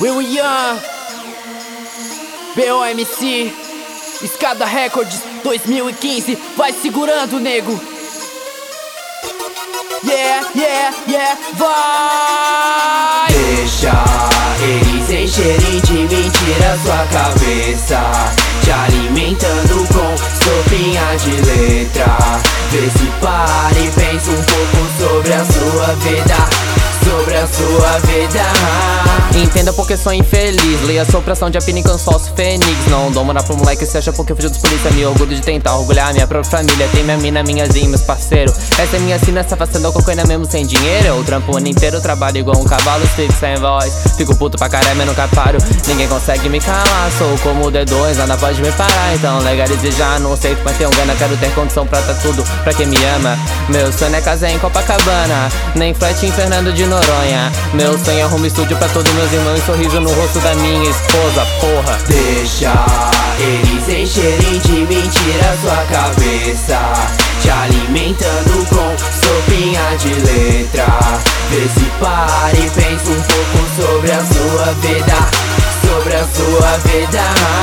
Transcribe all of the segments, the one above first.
Will Ian, BOMC, Escada Records 2015. Vai segurando, nego. Vai! Deixa eles encherem de mentira sua cabeça, te alimentando com sopinha de letra. Vê se para e pensa um pouco sobre a sua vida, sobre a sua vida. Entenda porque sou infeliz, leia sopração de apina em cansaço fênix. Não dou moral pro moleque se acha porque eu fugi dos polícia. Me orgulho de tentar orgulhar minha própria família. Tem minha mina, minhazinha, meus parceiros. Essa é minha sina, essa fazendo cocaína mesmo sem dinheiro. Eu trampo o ano inteiro, trabalho igual um cavalo, fico sem voz. Fico puto pra caralho, mas nunca paro. Ninguém consegue me calar, sou como o D2, nada pode me parar. Então legalize já, não sei mas tenho gana. Quero ter condição pra tá tudo, pra quem me ama. Meu sonho é casa em Copacabana, nem flat em Fernando de Noronha. Meu sonho é arrumar estúdio pra todos meus irmãos e sorriso no rosto da minha esposa, porra. Deixa eles encherem de mentira sua cabeça, te alimentando com sopinha de letra. Vê se para e pensa um pouco sobre a sua vida, sobre a sua vida.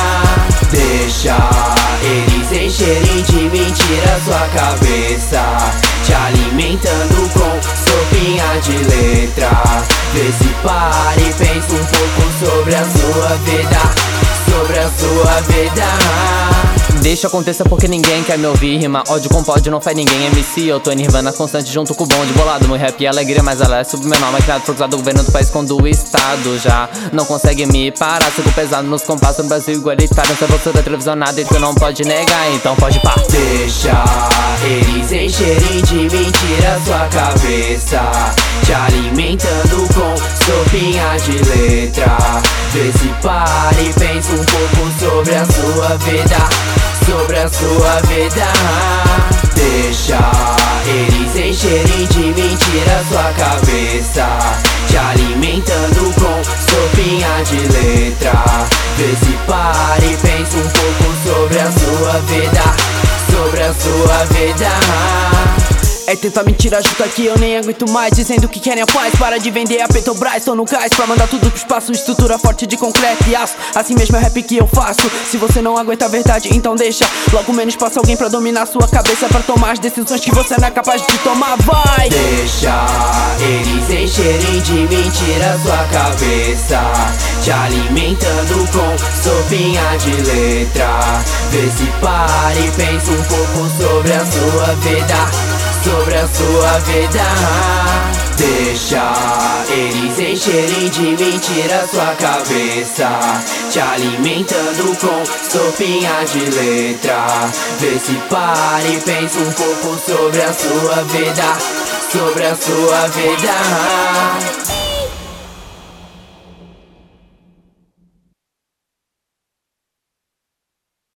Deixa eles encherem de mentira sua cabeça, te alimentando com sopinha de letra. Vê se para e pensa um pouco sobre a sua vida, sobre a sua vida. Deixa acontecer porque ninguém quer me ouvir. Rima ódio com pódio, não faz ninguém MC. Eu tô em Nirvana constante junto com o bonde bolado. Meu rap é alegria, mas ela é submenor. Maquinado por causa do governo do país quando o estado já não consegue me parar. Sigo pesado nos compassos no Brasil igualitário. Essa você da televisionada e tu não pode negar, então pode pá. Deixa eles encherem de mentira sua cabeça, te alimentando com sopinha de letra. Vê se para e pensa um pouco sobre a sua vida, sobre a sua vida. Deixa eles encherem de mentira sua cabeça, te alimentando com sopinha de letra. Vê se para e pensa um pouco sobre a sua vida, sobre a sua vida. É tanta mentira junta que eu nem aguento mais, dizendo que querem a paz. Para de vender a Petrobras, tô no gás pra mandar tudo pro espaço. Estrutura forte de concreto e aço, assim mesmo é rap que eu faço. Se você não aguenta a verdade, então deixa logo menos passa alguém pra dominar sua cabeça, pra tomar as decisões que você não é capaz de tomar. Vai! Deixa eles encherem de mentira sua cabeça, te alimentando com sopinha de letra. Vê se para e pensa um pouco sobre a sua vida, sobre a sua vida. Deixa eles encherem de mentira sua cabeça, te alimentando com sopinha de letra. Vê se para e pensa um pouco sobre a sua vida, sobre a sua vida.